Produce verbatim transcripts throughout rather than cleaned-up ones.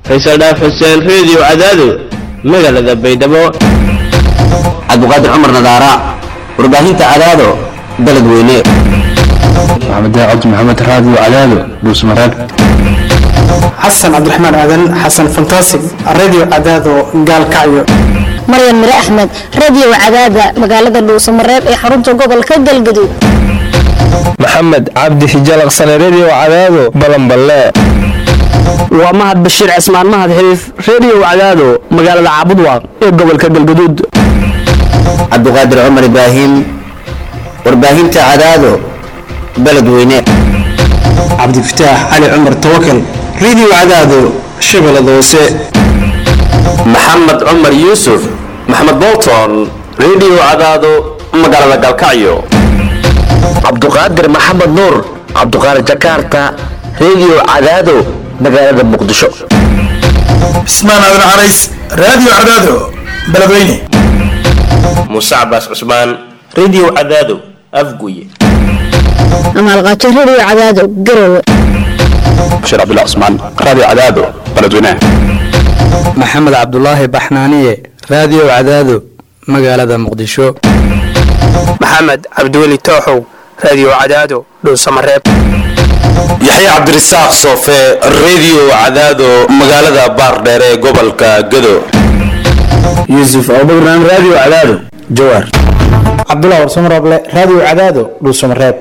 Faisal Dhaaf Xuseen Radio Cadaado magaalada Baydhabo. Cabduqaadir Cumar Nadaara warbaahinta Cadaado beledweyne. Maxamed Daacad Maxamed Radio Cadaado Buusmaraad. Xasan Cabdiraxmaan Aadan Xasan Fantastic Radio Cadaado Gaalkacyo. Maryam Mire Ahmed Radio Cadaada magaalada Buusmaraad ee xarunta gobolka Galgaduud. Maxamed Cabdi Xijaal Qasane Radio Cadaado Balanballe. waa Mahad Bashiir Cismaan Mahad Xiriif Radio Cadaado magaalada Caabudwaaq ee gobolka Galgaduud. Cabduqaadir Cumar Ibraahim warbaahinta Cadaado beledweyne. Cabdi Fataax Ali Cumar Tawakkal Radio Cadaado Shabeellada Hoose. Maxamed Cumar Yuusuf Maxamed Bolton Radio Cadaado magaalada Galkacyo. Cabduqaadir Maxamed Nuur Cabduqaadir Jakarta Radio Cadaado magaalada Muqdisho. Ismaan Aadan Carays Radio Cadaado beledweyne. Musa Abbas Usman Radio Cadaado Afguye. Amal Qaato Radio Cadaado Garowe. Bashir Abdullah Usman Radio Cadaado beledweyne. Maxamed Cabdullaahi Baxnaaniye Radio Cadaado magaalada Muqdisho. Maxamed Cabdiweli Tooxow Radio Cadaado Dhuusamareeb. Yaxya Cabdirasaaq Soofe Radio Cadaado magaalada Baardheer ee gobolka Gado. Yusuf Abubakar Radio Cadaado Jawhar. Cabdullah Warsamo Roble Radio Cadaado Dhuusamareeb.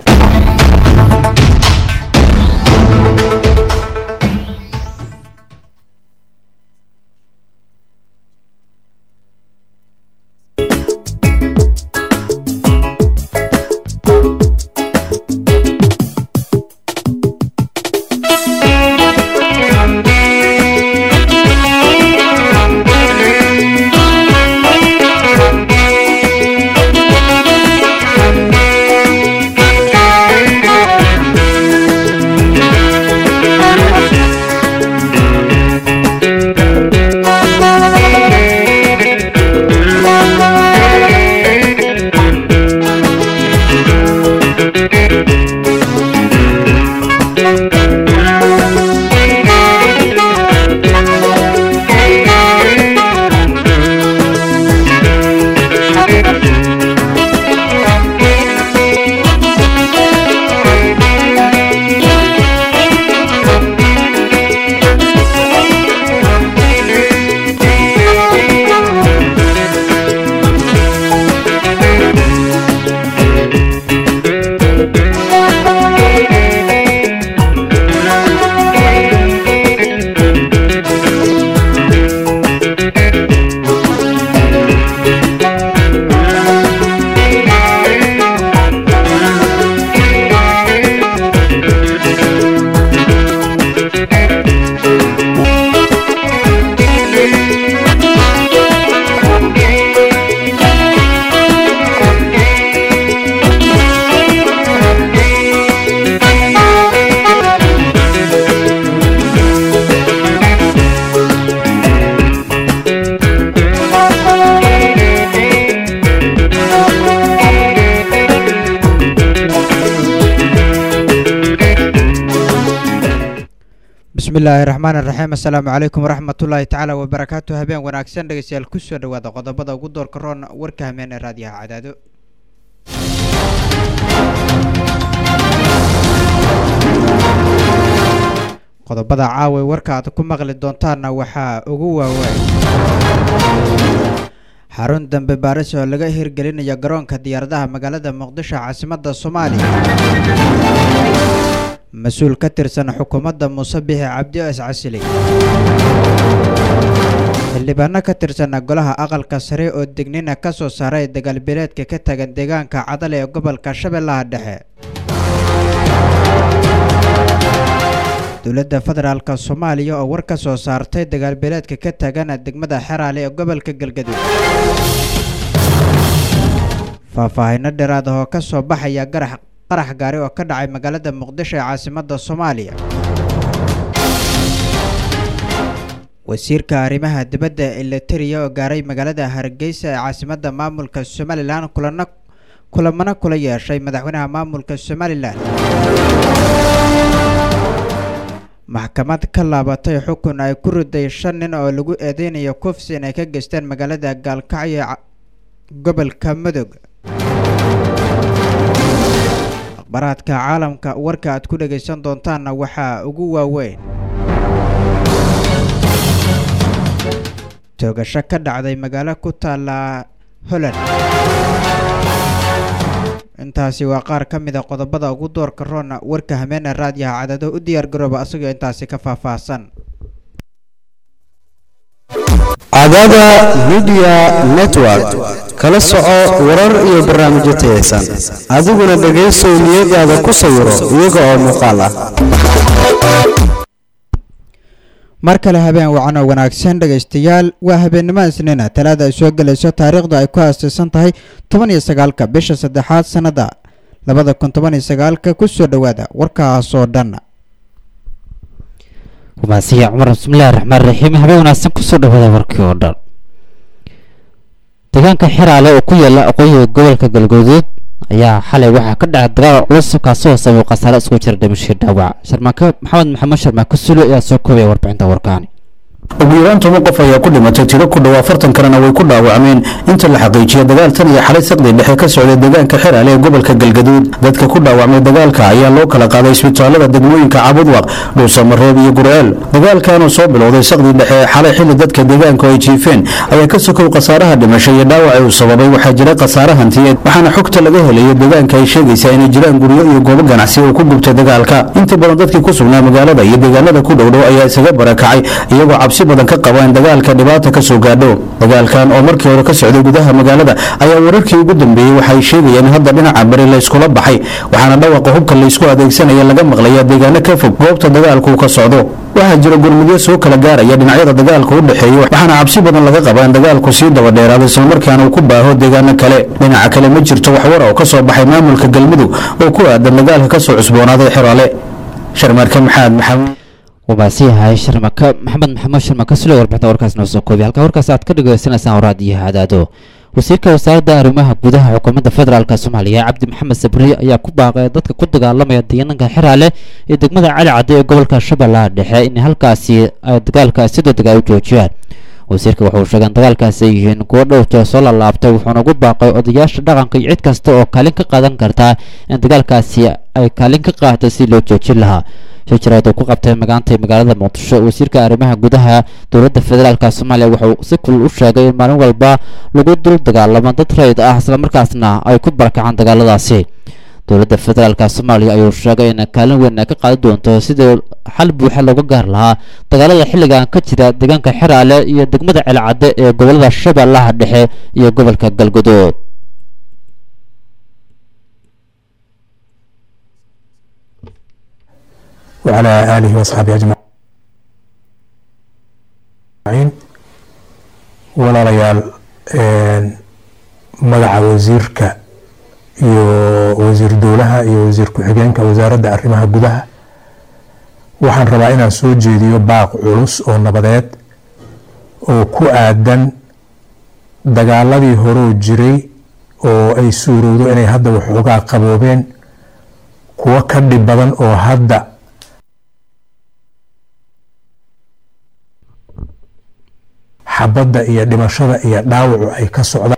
bismillaahi raxmaani raxiim assalaamu calaykum waraxmatullaahi tacaala wabarakaatu habeen wanaagsan dhegeystayaal ku soo dhawaada qodobada ugu doorka roon warka hameen ee raadiyaha Cadaado. qodobada caawa warka aad ku maqli doontaana waxaa ugu waaweyn xarun dambe baaris oo laga hirgelinayo garoonka diyaaradaha magaalada Muqdisho caasimadda Soomaaliya. مسؤول كتر سنة حكومة مصبح عبد العزيز اللي بنا كتر سنة قلها أقل كسري ودقنينا كسو سراي دقال بلاد ككتاقن دقان كعدلي قبل كشب الله الدحي دولة فدرال كالصومالية أو وركسو سارتي دقال بلاد ككتاقن دقمدا حرالي قبل كقلقدو فافاهينا دراد هو كسو بحيا قرح qarax gaari oo ka dhacay magaalada Muqdisho ee caasimadda Soomaaliya. wasiirka arrimaha dibadda ee Eritrea oo gaaray magaalada Hargeysa ee caasimadda maamulka Somaliland kulana kulamana kula yeeshay madaxweynaha maamulka Somaliland. maxkamad ka laabatay xukun ay ku riday shan nin oo lagu eedeynayo kufsi inay ka geysteen magaalada gaalkacyo ee gobolka mudug. akhbaraadka caalamka warka aad ku dhagaysan doontaanna waxaa ugu waaweyn toogasho ka dhacday magaalo ku taala Holland. intaasi waa qaar ka mid ah qodobada ugu doorka roon warka Hameena raadiyaha Cadaado u diyaar garooba asagoo intaasi ka faahfaahsan. Cadaada Media Network kala soco warar iyo barnaamijyo tayeysan adiguna dhageyso niyadaada ku sawiro iyaga oo muuqaal ah. mar kale habeen wacan oo wanaagsan dhageystayaal waa habeenimo isniina talaada ay soo galayso taariikhda ay ku aasaysan tahay toban iyo sagaalka bisha saddexaad sanada labada kun toban iyo sagaalka ku soo dhawaada warkaas oo dhan. وماسية عمر بسم الله الرحمن الرحيم habeen wanaagsan ku soo dhawaada warkii oo dhan. deegaanka xiraale oo ku yaala aqooyiga gobolka galgaduud ayaa xalay waxaa ka dhacay dagaal culus kaasoo sababay khasaare isku jira dhimasho dhaawac. sharmaaka maxamed maxamed sharmaaka sulo ayaa soo koobay warbixinta warkaani. ugu yaraan toban qof ayaa ku dhimatay tiro ku dhaw afartan kalena way ku dhaawacmeen inta la xaqiijiyay dagaaltan iyo xalay saqdi dhexe ka socday deegaanka xiraale ee gobolka galgaduud. dadka ku dhaawacmay dagaalka ayaa loo kala qaaday isbitaalada degmooyinka Cabudwaq, Dhuusamareeb iyo Gurceel. dagaalkan oo soo bilowday saqdi dhexe xalay xilli dadka deegaanka ay jiifeen ayaa ka sokow khasaaraha dhimasho iyo dhaawac uu sababay. waxaa jira khasaare hantiyeed waxaana xogta laga helay deegaanka ay sheegaysaa inay jiraan guryo iyo goobo ganacsi oo ku gubtay dagaalka. inta badan dadkii ku sugnaa magaalada iyo deegaanada ku dhow dhow ayaa isaga barakacay iyagoo cabsi badan ka qabaan dagaalka dhibaata ka soo gaadho. dagaalkan oo markii hore ka socday gudaha magaalada ayaa wararkii ugu dambeeyay waxay sheegayaan hadda dhinaca bari la iskula baxay waxaana dhawaqa hubka la isku adeegsanaya laga maqlayaa deegaano ka fog goobta dagaalku ka socdo. waxaa jira gurmudyo soo kala gaaraya dhinacyada dagaalka u dhaxeeya waxaana cabsi badan laga qabaa in dagaalku sii daba dheeraado isla markaana uu ku baaho deegaano kale. dhinaca kale ma jirto wax war oo ka soo baxay maamulka galmudug oo ku aadan dagaalka ka soo cusboonaaday xiraale. sharmaarka maxamed maxamed وماسيها شرمكة محمد محمد شرمكة سلو وربحنا وركاس نوسو كوبي هالكا وركاس عاد كدقو سنة سنة ورادية عدادو وسيركا وسارة أرماها قدها حكومة فدرالكا الصومالية عبد محمد سبري أيا كوبا ضدك كدقا لما يديننكا حرالة يدقمدا على عدي قبلكا شبالا دحي إن هالكاسي دقالكا سيدو دقاو جوجيان wasiirka wuxuu sheegay dagaalkaasi yihiin kuwa dhowrta soo laabtay wuxuuna ugu baaqay odayaasha dhaqanka cid kasta oo kaalin ka qaadan karta in dagaalkaasi ay kaalin ka qaadato si loo joojin lahaa. shirkadu ku qabtay magaanta magaalada Muqdisho wasiirka arrimaha gudaha dowladda federaalka Soomaaliya wuxuu si kulul u sheegay in maalin walba lagu dul dagaalamo dad rayid ah isla markaasna ay ku barakacaan dagaaladaasi. dowladda federaalka Soomaaliya ayuu sheegay in kaalin weyn ay ka qaadan doonto sidii xal buuxa looga gaar lahaa dagaalada xilligan ka jira deegaanka xiraale iyo degmada Celcadde ee gobolada Shabeellaha Dhexe iyo gobolka Galgaduud. وعلى آله وصحبه أجمعين. ولا ريال مدع وزيرك iyo wasiir dowlaha iyo wasiir ku-xigeenka wasaaradda arrimaha gudaha waxaan rabaa inaan soo jeediyo baaq culus oo nabadeed oo ku aadan dagaaladii horoo jiray oo ay suurowdo inay hadda waxoogaa qaboobeen kuwo ka dhib badan oo hadda xabadda iyo dhimashada iyo dhaawacu ay ka socdaan.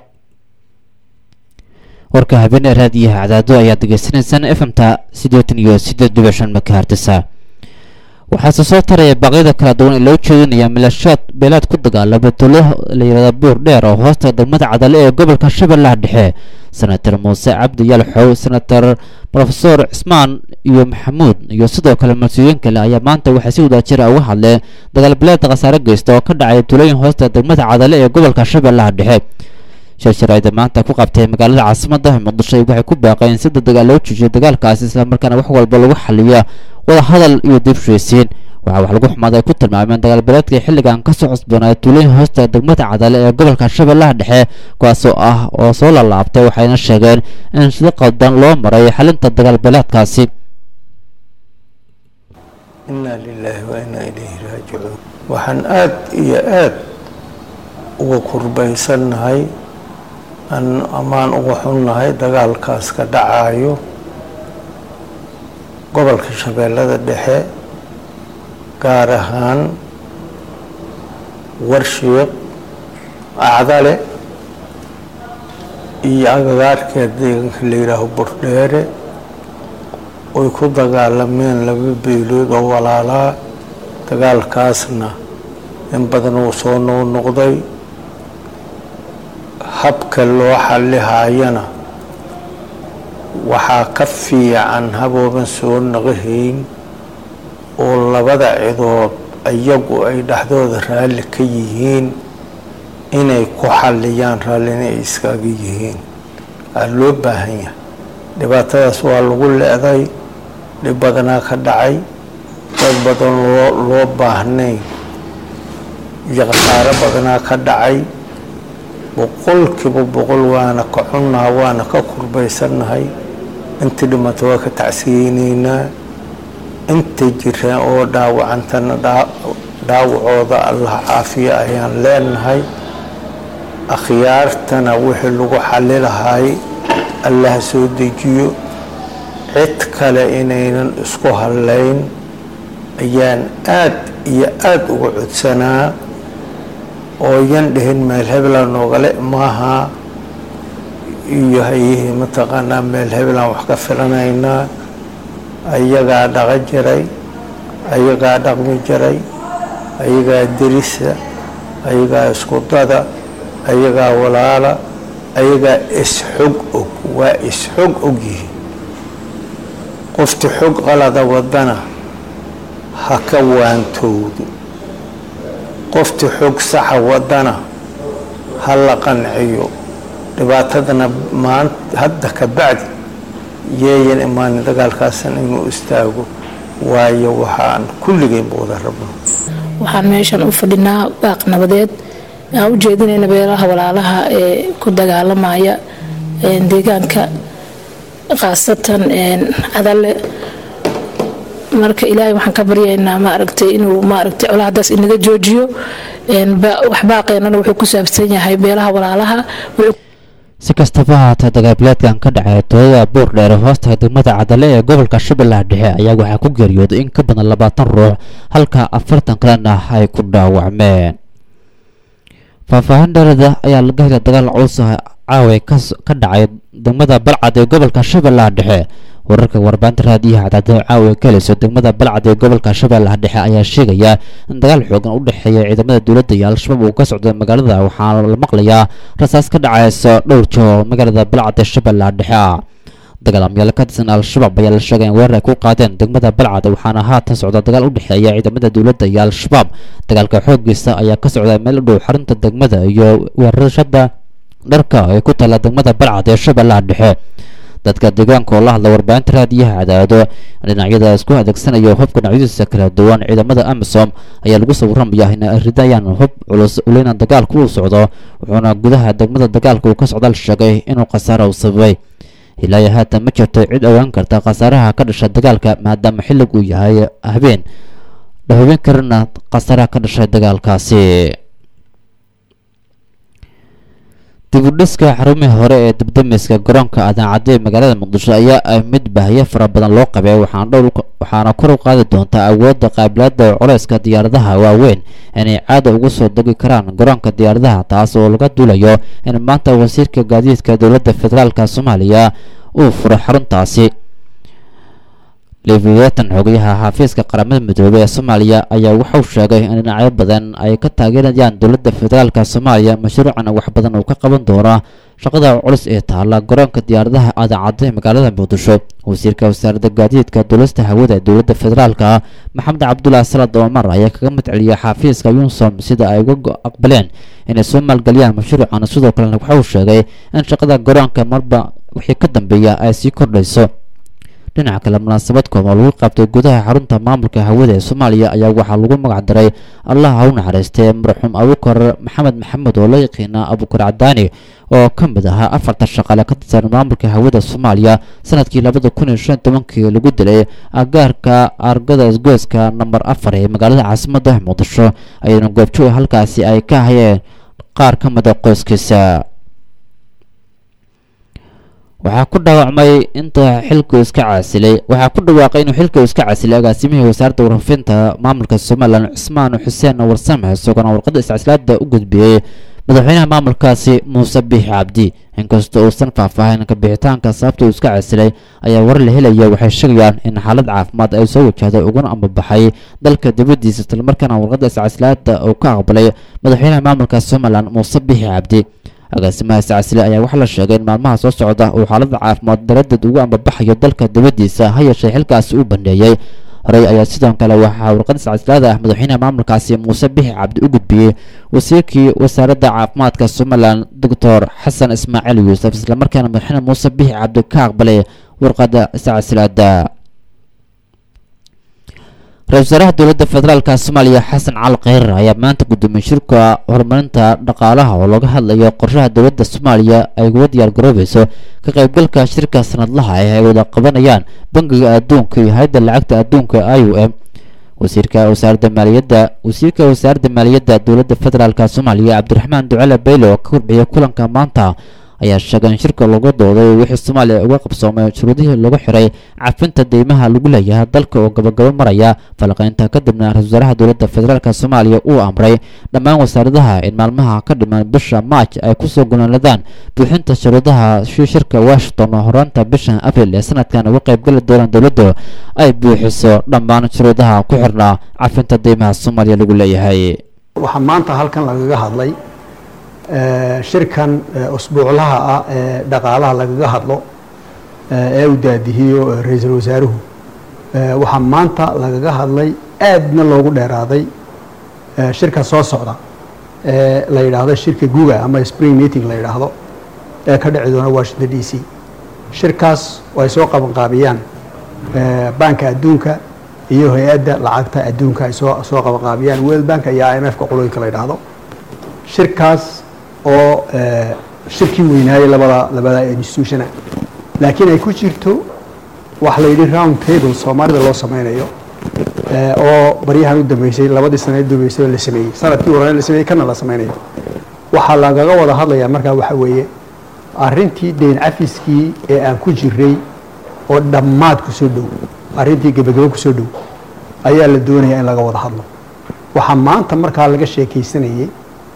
warka habeen raadiyaha Cadaado ayaa degeysanaysaan F M-ta siddeetan iyo siddeed dhibic shan megahertz. waxaa soo taraya baaqyada kala duwan ee loo jeedinaya milashaad beelaad ku dagaalama tuulo la yiraahdo buur dheer oo hoosta degmada Cadale ee gobolka Shabeellaha Dhexe. senator Muuse Cabdi Yalxow, senator Professor Cismaan iyo Maxamuud iyo sidoo kale mas'uuliyiin kale ayaa maanta waxay si wadajir ah uga hadleen dagaal beeleed khasaare geysta oo ka dhacay tuulooyin hoosta degmada Cadale ee gobolka Shabeellaha Dhexe. shirkadda maanta ku qabtay magaalada caasimadda Muqdisho waxay ku baaqeen si dagaal loo joojiyo dagaalkaasi isla markaana wax walba lagu xalliyo wada hadal iyo dib heshiisiin. waxa wax lagu xumaaday ku tilmaameen dagaal beeleedka xilligan ka soo cusboonaaday tuulooyin hoosta degmada Cadale ee gobolka Shabeellaha Dhexe kuwaasoo ah oo soo laabtay waxayna sheegeen in sida qaldan loo maray xalinta dagaal beeleedkaasi. inna lillahi wa inna ilayhi raaji'uun. waxaan aad iyo aad uga kurbaysanahay an amaan uga xunnahay dagaalkaas ka dhacayo gobolka Shabeellada Dhexe gaar ahaan warshiiq acdale iyo agagaarkeed deegaanka la yidhaaho burdheere oy ku dagaalameen laba beelood oo walaalaa dagaalkaasna in badan uu soo noqnoqday habka loo xallihaayana waxaa ka fiican habooban soo naqahayn oo labada cidood iyagu ay dhexdooda raalli ka yihiin inay ku xalliyaan raallina ay iskaaga yihiin aa loo baahan yahay dhibaatadaas waa lagu le-day dhib badanaa ka dhacay dad badan loo loo baahnayn iyo khasaaro badanaa ka dhacay boqolkiiba boqol waana ka cunnaha waana ka kurbaysannahay intii dhimata waa ka tacsiyeyneynaa intay jiraan oo dhaawacantana dhaawacooda allah caafiya ayaan leenahay akhyaartana wixii lagu xalli lahay allah soo dejiyo cid kale inaynan isku hadlayn ayaan aad iyo aad uga codsanaa oo yan dhihin meel heblaan noogale maaha iyo hayihii mataqaanaa meel heblaan wax ka filanaynaa ayagaa dhaqan jiray ayagaa dhaqmi jiray ayagaa derisa ayagaa isku dada ayagaa walaala ayagaa is-xog og waa is-xog og yihiin qofti xog qalada wadana ha ka waantowdo qofti xog saxa wadana ha la qanciyo dhibaatadana maanta hadda ka bacdi yeeyan imaanin dagaalkaasan inuu istaago waayo waxaan kulligeenba wada rabno waxaan meeshan u fadhinaa baaq nabadeed aan u jeedinayna beelaha walaalaha ee ku dagaalamaya deegaanka khaasatan cadalle marka ilaahay waxaan ka baryaynaa maaragtay inuu maaragtay colaadaas inaga joojiyo wax baaqeenana wuxuu ku saabsan yahay beelaha walaalaha si kastaba haatee dagaalbileedkan ka dhacay tooyada buur dheere hoosta degmada cadale ee gobolka shabeellaha dhexe ayaa waxaa ku geeriyooday in ka badan labaatan ruux halka afartan kalena ay ku dhaawacmeen faahfaahin dheerada ayaa laga helay dagaal culus caawa ka dhacay degmada balcad ee gobolka shabeellaha dhexe wararka warbaahinta raadiyaha cadaadada caawa ka helayso degmada balcad ee gobolka shabeellaha dhexe ayaa sheegaya in dagaal xoogan u dhexeeya ciidamada dowladda iyo al-shabaab uu ka socdo magaalada waxaana la maqlayaa rasaas ka dhacaysa dhowr joo magaalada balcad ee shabeellaha dhexe ah dagaalamyaal ka tirsan al-shabaab ayaa la sheegay in weerar ay ku qaadeen degmada balcad waxaana haatan socda dagaal u dhexeeya ciidamada dowladda iyo al-shabaab dagaalka xooggiisa ayaa ka socda meel u dhow xarunta degmada iyo weerarashada dharka ee ku taala degmada balcad ee shabeellaha dhexe dadka deegaanka oo la hadla warbaahinta raadiyaha cadaado dhinacyada isku adeegsanayo hubka dhinacyadiisa kala duwan ciidamada amisom ayaa lagu soo warramayaa in ay ridayaan hub culus uleyna dagaalku uu socdo wuxuuna gudaha degmada dagaalka uu ka socda la sheegay inuu khasaaro u sababay ilaa haatan ma jirto cid ogaan karta khasaaraha ka dhasha dagaalka maadaama xillig uu yahay habeen dhahubin karana khasaaraha ka dhashay dagaalkaasi dibudhiska xarumihii hore ee dabdamiska garoonka adaacadda ee magaalada muqdisho ayaa ah mid baahiyo fara badan loo qabay waxaana kor u qaadi doontaa awoodda qaabilaada culeyska diyaaradaha waaweyn inay caada ugu soo degi karaan garoonka diyaaradaha taas oo laga duulayo in maanta wasiirka gaadiidka dowladda federaalk soomaaliya uu furay xaruntaasi liviatan xogayaha xafiiska qaramada midoobey ee soomaaliya ayaa wuxuu sheegay in dhinacyo badan ay ka taageerayaan dowladda federaalk soomaaliya mashruucana wax badan uu ka qaban doono shaqada culus ee taala garoonka diyaaradaha adaacadda ee magaalada muqdisho wasiirka wasaaradda gaadiidka duulista hawada ee dowladda federaalk maxamed cabdulaahi salad omar ayaa kaga mid celiyay xafiiska yunsom sida ay uga aqbaleen inay soo maalgeliyaan mashruucan sidoo kalena wuxuu sheegay in shaqada garoonka marba wixii ka dambeeya ay sii kordhayso dhinaca kale munaasabad kooban oo lagu qabtay gudaha xarunta maamulka hawada ee soomaaliya ayaa waxaa lagu magac daray allah ha u naxariistay marxuum abukar maxamed maxamed oo loo yaqiina abukar cadaani oo ka mid ahaa afarta shaqaale ka tirsan maamulka hawada soomaaliya sanadkii labada kun iyo shan tobankii lagu dilay agaarka argada isgoyska namber afar ee magaalada caasimadda muqdisho ayayna goobjoog halkaasi ay ka hayeen qaar ka mid a qoyskiisa waxaa ku dhaawacmay inta xilku iska casilay waxaa ku dhawaaqay inuu xilka iska casilay agaasimihii wasaaradda warfinta maamulka Soomaaliland Cismaan Xuseen Warsame isagoo warqadda iscaasilaadda u gudbiyay madaxweynaha maamulkaasi Muuse Biixi Cabdi inkastoo uusan faahfaahin ka bixitaanka sababta uu iska casilay ayaa war la helaya waxay sheegayaan in xaalad caafimaad ay soo wajahday uguna ambabaxay dalka dibadiisa isla markaana warqadda iscaasilaadda uu ka aqbalay madaxweynaha maamulka Soomaaliland Muuse Biixi Cabdi agaasimaha iscaasile ayaa waxaa la sheegay in maalmaha soo socda uu xaalada caafimaad daradeed ugu ambabaxayo dalka dibadiisa ha yeeshee xilkaasi uu bandheeyay horey ayaa sidoo kale waxaa warqad iscaasilaada ah madaxweynaha maamulkaasi Muuse Biixi Cabdi u gudbiyey wasiirkii wasaaradda caafimaadka Soomaaliland Doctor Xasan Ismaaciil Yuusuf isla markaana madaxweynaha Muuse Biixi Cabdi ka aqbalay warqadda iscaasilaada ra-iisul wasaaraha dowladda federaalka Soomaaliya Xasan Cali Khayre ayaa maanta gudoomiyay shirka horumarinta dhaqaalaha oo laga hadlayo qorshaha dowladda Soomaaliya ay uga diyaar garoobayso ka qaybgalka shirka sanadlaha ah ee ay wada qabanayaan bangiga adduunka iyo hay'adda lacagta adduunka I M F wasiirka wasaaradda maaliyadda wasiirka wasaaradda maaliyadda dowladda federaalka Soomaaliya Cabdiraxmaan Ducale Baylo oo ka warbixiyay kulanka maanta ayaa sheegay in shirka lagu dooday wixii Soomaaliya uga qabsoomay shuruudihii lagu xiray cafinta deymaha lagu leeyahay dalka oo gabagabo maraya falaqaynta kadibna ra-iisul wasaaraha dowladda federaalka Soomaaliya uu amray dhammaan wasaaradaha in maalmaha ka dhiman bisha March ay ku soo gunaanadaan buuxinta shuruudaha shirka Washington oo horanta bisha April ee sanadkan uga qayb gali doonaan dowladda ay buuxiso dhammaan shuruudaha ku xirnaa cafinta deymaha Soomaaliya lagu leeyahay waxa maanta halkan lagaga hadlay shirkan usbuuclaha ah ee dhaqaalaha lagaga hadlo ee uu daadihiyo ra-iisul wasaaruhu waxaa maanta lagaga hadlay aadna loogu dheeraaday shirka soo socda ee la yidhaahdo shirka guga ama spring meeting la yidhaahdo ee ka dhici doona Washington D C shirkaas oo ay soo qabanqaabiyaan banka adduunka iyo hay-adda lacagta adduunka ay soo soo qabanqaabiyaan World Bank iyo I M F ka qolooyinka la yidhaahdo shirkaas oo shirkii weynaayay labada labada institution laakiin ay ku jirto wax la yidhi round table Soomaalida loo sameynayo oo bariyahan u dambeysay labadii sano ee dambeysay la sameeyay sanadkii hore la sameeyay kana la sameynayo waxa lagaga wada hadlayaa markaa waxa weeye arrintii deyn cafiskii ee aan ku jiray oo dhammaad ku soo dhow arrintii gabagabo ku soo dhow ayaa la doonayaa in laga wada hadlo waxa maanta markaa laga sheekaysanayay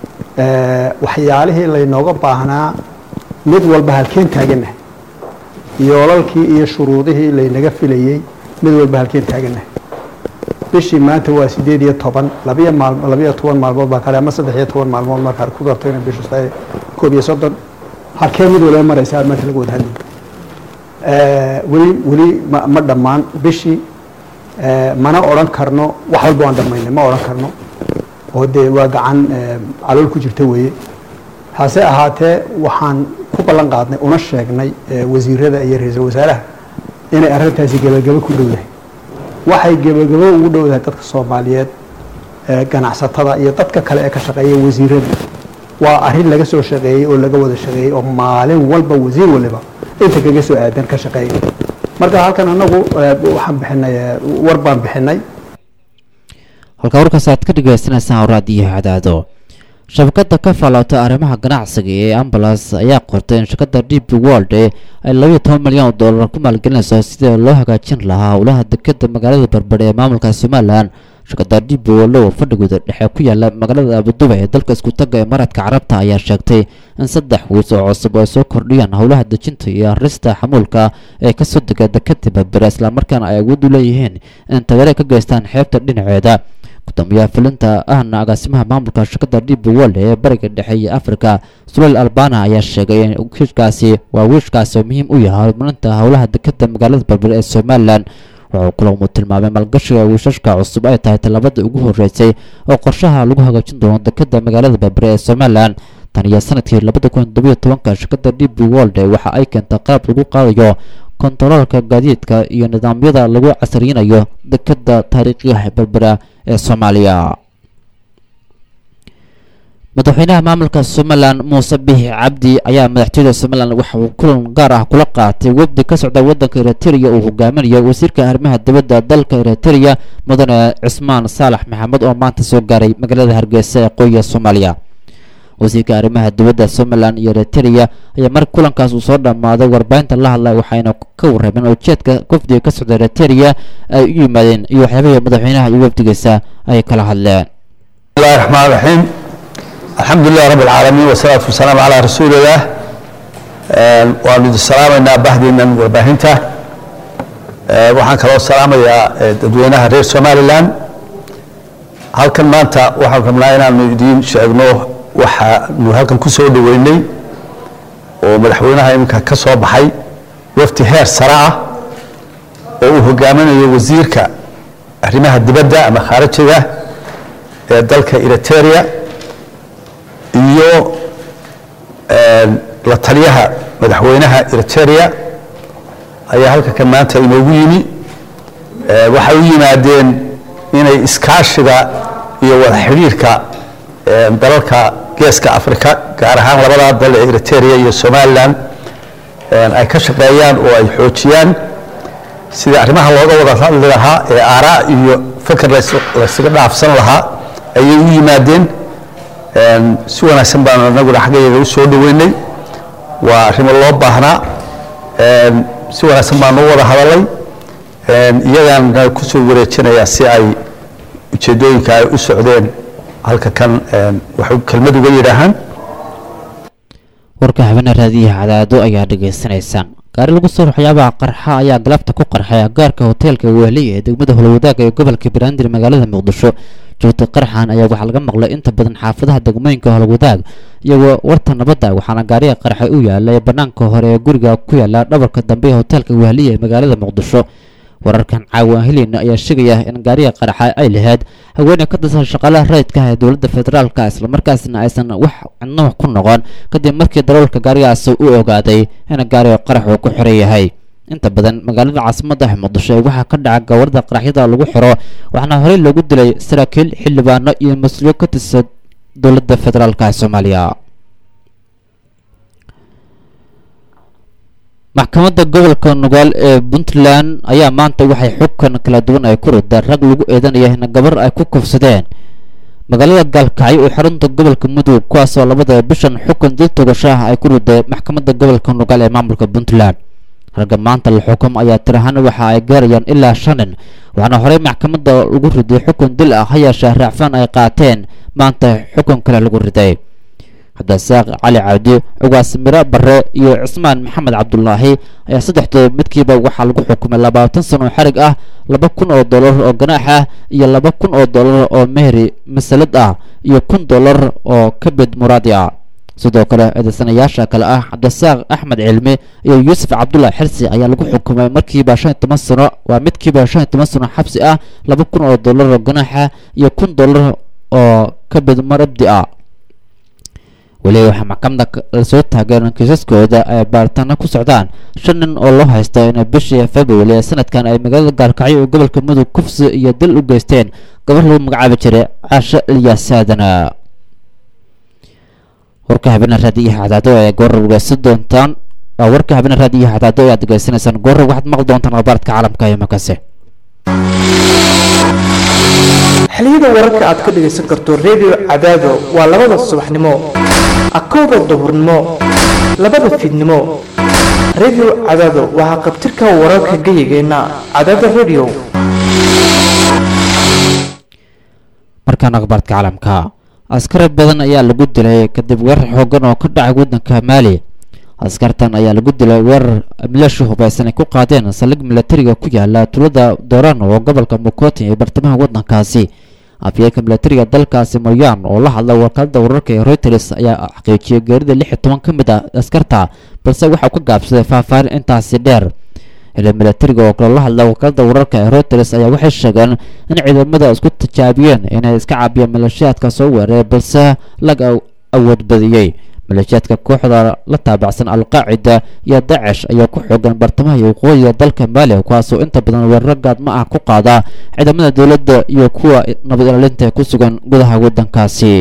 waxyaalihii laynooga baahnaa mid walba halkeen taaganahay yoolalkii iyo shuruudihii laynaga filayey mid walba halkeen taaganahay bishii maanta waa sideed iyo toban labiyo maalmo labiyo toban maalmood baa kale ama saddex iyo toban maalmood markaa ku darto inay bishu tahay koob iyo soddon halkeen mid walba maraysaa maanta laga wada hadlayo weli weli ma dhammaan bishii mana odhan karno wax walba waan dhammaynay ma odhan karno oo dee waa gacan calool ku jirta weeye hase ahaatee waxaan ku ballan qaadnay una sheegnay wasiirada iyo ra-iisul wasaaraha inay arrintaasi gebagabo ku dhowdahay waxay gebagabo ugu dhowdahay dadka Soomaaliyeed ganacsatada iyo dadka kale ee ka shaqeeya wasiirada waa arrin laga soo shaqeeyay oo laga wada shaqeeyay oo maalin walba wasiir waliba inta kaga soo aadan ka shaqeeyay marka halkan anagu waxaan bixinay war baan bixinay halka warkaas aad ka dhagaysanaysaan raadiyo cadaado shabakada ka faaloota arrimaha ganacsiga ee ambulance ayaa qortay in shirkadda D P World ay laba iyo toban milyan oo dollar ku maalgelinayso sidii loo hagaajin lahaa howlaha dekedda magaalada Berbera ee maamulka Soomaaliland shirkadda D P World oo fadhigooda dhexe ku yaala magaalada Abu Dhabi ee dalka isku taga Imaaraadka Carabta ayaa sheegtay in saddex wiis oo cusub ay soo kordhiyaan howlaha dejinta iyo rista xamuulka ee ka soo dega dekedda Berbera isla markaana ay awood u leeyihiin in taageero ka geystaan xeebta dhinaceeda gudoomiyaha filinta ahna agaasimaha maamulka shirkadda D P World ee bariga dhexe iyo Afrika Sulal Albana ayaa sheegay in wiishkaasi waa wiishkaasi muhiim u yahay horumarinta howlaha dekedda magaalada Berbera ee Soomaaliland wuxuu kulamo tilmaamay maalgashiga wiishashka cusub ay tahay talabada ugu horeysay oo qorshaha lagu hagaajin doono dekedda magaalada Berbera ee Soomaaliland tan iyo sanadkii laba kun iyo toban iyo toban shirkadda D P World waxa ay keentay qalab lagu qaadayo kontaroolka gaadiidka iyo nidaamyada lagu casriyinayo dekedda taariikhiga Berbera ee Soomaaliya madaxweynaha maamulka Soomaaliland Muuse Biixi Cabdi ayaa madaxtooyada Soomaaliland waxa uu kulan gaar ah kula qaatay wafdi ka socda wadanka Eritrea uu hogaaminayo wasiirka arrimaha dibadda dalka Eritrea mudane Cismaan Saalax Maxamed oo maanta soo gaaray magaalada Hargeysa ee qoyska Soomaaliya wasiirka arrimaha dibadda somalilan iyo eritrea ayaa mar kulankaas uu soo dhammaaday warbaahinta la hadlay waxayna ka warrameen ujeedka kufdiga ka socda eritrea ay u yimaadeen iyo waxyaabihii madaxweynaha iyo wafdigiisa ay kala hadleen bismillahi raxmaan raxiim alxamdulilah rabbi alcaalamiin wasalaatu wasalaamu calaa rasuulillah waanu idin salaamaynaa bahdiinan warbaahinta waxaan kaloo salaamayaa dadweynaha reer somalilan halkan maanta waxaan rabnaa inaanu idiin sheegno waxaanu halkan ku soo dhoweynay oo madaxweynaha iminka ka soo baxay wafdi heer sare ah oo uu hogaaminayo wasiirka arrimaha dibadda ama khaarijiga ee dalka eritrea iyo la taliyaha madaxweynaha eritrea ayaa halka kan maanta inoogu yimi waxay u yimaadeen inay iskaashiga iyo wada xidhiirka dalalka geeska afrika gaar ahaan labadaa dal ee eritrea iyo somalilan ay ka shaqeeyaan oo ay xoojiyaan sidii arrimaha looga wada hadli lahaa ee aaraa iyo fikir laysaga dhaafsan lahaa ayay u yimaadeen si wanaagsan baanu anaguna xaggayaga u soo dhoweynay waa arrimo loo baahnaa si wanaagsan baanu u wada hadalay iyagaana kusoo wareejinayaa si ay ujeedooyinka ay u socdeen halka kan waxay kelmad uga yidhaahaan warka habeenna raadiyaha cadaado ayaa dhegaysanaysaan gaari lagu soo waxyaabaha qarxa ayaa galabta ku qarxay agaarka hoteelka weeliya ee degmada holwadaaga ee gobolka banaadir magaalada muqdisho joogta qarxan ayaa waxaa laga maqlay inta badan xaafadaha degmooyinka holwadaag iyagoo warta nabadda waxaana gaariga qarxay u yaala ee banaanka hore ee guriga ku yaala dhabarka dambe ee hoteelka weeliya ee magaalada muqdisho wararkan caawan helina ayaa sheegaya in gaariga qarxa ay lahayd haweeney ka tirsan shaqaalaha rayidka ee dowladda federaalka isla markaasna aysan wax cidno ku noqon kadib markii darawalka gaarigaas u ogaaday in gaariga qarax uu ku xiran yahay inta badan magaalada caasimadda muqdisho waxaa ka dhaca gawarda qaraxyada lagu xiro waxaana horey loogu dilay saraakiil xildhibaano iyo mas-uuliyo ka tirsan dowladda federaalka ee soomaaliya maxkamadda gobolka nugaal ee puntland ayaa maanta waxay xubkan kala duwan ay ku rideen rag lagu eedanaya in gabar ay ku kufsadeen magaalada gaalkacyo oo xarunta gobolka mudug kuwaasoo labada bishan xukun dil togashaah ay ku riday maxkamadda gobolka nugaal ee maamulka puntland ragga maanta la xukum ayaa tirahaan waxa ay gaarayaan ilaa shan nin waxaana horey maxkamadda lagu riday xukun dil ah ha yeeshee raacfaan ay qaateen maanta xukun kale lagu riday cabdisaaq cali cabdi ugaas miro bare iyo cismaan maxamed cabdulaahi ayaa saddexdooda midkiiba waxaa lagu xukumay labaatan sano oo xarig ah laba kun oo dollar oo ganaax ah iyo laba kun oo dollar oo mehri masalad ah iyo kun dollar oo kabid muraadi ah sidoo kale eedaysanayaasha kale ah cabdisaaq axmed cilmi iyo yuusuf cabdullaahi xirsi ayaa lagu xukumay markiiba shan iyo toban sano waa midkiiba shan iyo toban sano xabsi ah laba kun oo dollar oo ganaax ah iyo kun dollar oo kabid murabdi ah weli waxaa maxkamadda lasoo taageeran kiisaskooda ay baaritaano ku socdaan shan nin oo loo haysto in bishii february ee sanadkan ay magaalada gaalkacyo ee gobolka mudug kufsi iyo dil u geysteen gabar lagu magacaabi jiray caasho ilyaas saadana warka habeenna raadiyaha cadaado ee goorab dhegeysan doontaan waa warka habeenna raadiyaha cadaado ee aad degeysanaysaan goorab waxaad maqli doontaan akhbaaradka caalamka iyo makase xiliyada wararka aad ka dhagaysan karto redio cadaado waa labada subaxnimo akowda duhurnimo labada fiidnimo redio cadaado waxaa qabtirka wararka gayigeenna cadaada redio markaan akhbaarka caalamka askari badan ayaa lagu dilay kadib weerar xoogan oo ka dhacay waddanka maali askartan ayaa lagu dilay weerar milashi hubaysan ay ku qaadeen saldhig milatariga ku yaala tuulada doorano oo gobolka mukoti ee bartamaha waddankaasi afyeerka milatariga dalkaasi moyaan oo la hadla wakaalada wararka ee reuters ayaa xaqiijiyay geerida lix iyo toban ka mid ah askarta balse waxa uu ka gaabsaday faahfaahin intaasi dheer ilaa milatariga oo kale la hadla wakaalada wararka ee reuters ayaa waxay sheegeen in ciidamada isku tijaabiyeen inay iska caabiyaan maleeshiyaadka soo weeraray balse laga awood badiyey maleeshiyaadka kooxda la taabacsan al-qaacida iyo dacesh ayaa ku xoogan bartamaha iyo waqooyiga dalka maali kuwaasoo inta badan weeraro gaadma ah ku qaada ciidamada dowladda iyo kuwa nabad ilaalinta ee ku sugan gudaha waddankaasi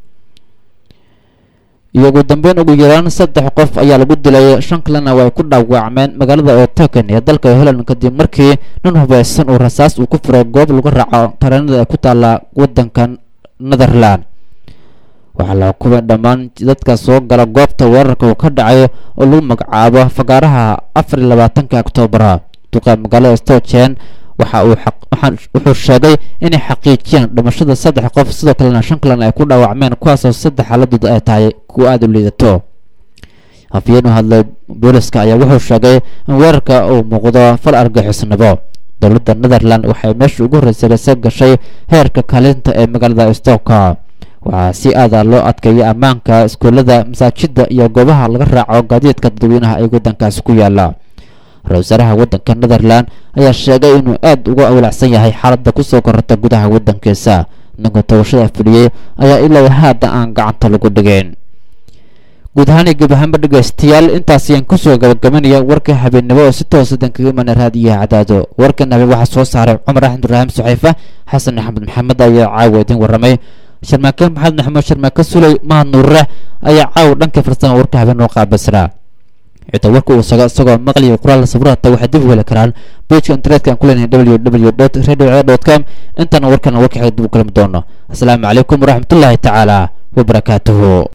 iyo ugu dambeyn ugu yaraan saddex qof ayaa lagu dilay shan kalena way ku dhaawacmeen magaalada otaken ee dalka holland kadib markii nin hubaysan uu rasaas uu ku furay goob lagu raaco tareenada ee ku taala waddanka netherland waxaa la xukumay dhammaan dadka soo gala goobta weerarka uu ka dhacayo oo lagu magacaabo fagaaraha afar iyo labaatanka oktoobar duqa magaalada stochen waxa uu wuxuu sheegay inay xaqiijiyeen dhimashada saddex qof sidoo kalena shan kalena ay ku dhaawacmeen kuwaasoo saddex xaaladooda ay tahay kuwa aada u liidato hafyeen u hadlay booliska ayaa wuxuu sheegay in weerarka uu muuqdo fal argixisnimo dowladda netherland waxay meesha ugu horreysay gashay heerka kaalinta ee magaalada stoka waxaa si aada loo adkeeyay ammaanka iskuullada masaajida iyo goobaha laga raaco gaadiidka dadweynaha ee waddankaasi ku yaala ra-iisul wasaaraha waddanka netherland ayaa sheegay inuu aada uga awlacsan yahay xaaladda kusoo kororta gudaha waddankiisa ninka toogashada fuliyey ayaa ilaa haada aan gacanta lagu dhigeen guud ahaan iyo gabahaanba dhegaystayaal intaas ayaan kusoo gabagabanaya warka habeennimo oo si toosa dankaga imana raadiyaha cadaado warkan habeen waxaa soo saaray cumar axmed ibraahim saxiifa xasan axmed maxamed ayaa caawa idin warramay sharmaake maxamed maxamed sharmaake suley mahad nuurre ayaa caawa dhanka farsama warka habeen noo qaabasnaa cidda warka uu sago isagoo maqliyo qoraal sawirata waxay dib u heli karaan pageka internetka aan ku leenahay w w dot radio dot com intana warkana warkaxay dib u kulmi doono asalaamu calaykum waraxmatullaahi tacaala wabarakaatuhu